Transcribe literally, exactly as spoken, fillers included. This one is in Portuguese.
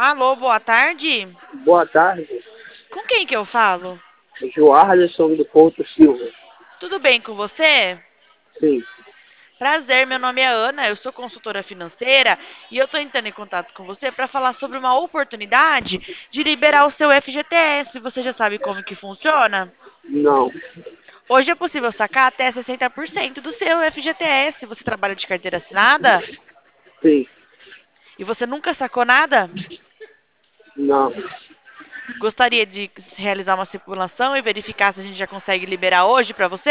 Alô, boa tarde. Boa tarde, Com quem que eu falo? Joarlison do Couto Silva. Tudo bem com você? Sim, Prazer, meu nome é Ana, eu sou consultora financeira e eu estou entrando em contato com você para falar sobre uma oportunidade de liberar o seu F G T S. Você já sabe como que funciona? não, Hoje é possível sacar até sessenta por cento do seu F G T S. Você trabalha de carteira assinada sim, e você nunca sacou nada? não. Gostaria de realizar uma simulação e verificar se a gente já consegue liberar hoje para você?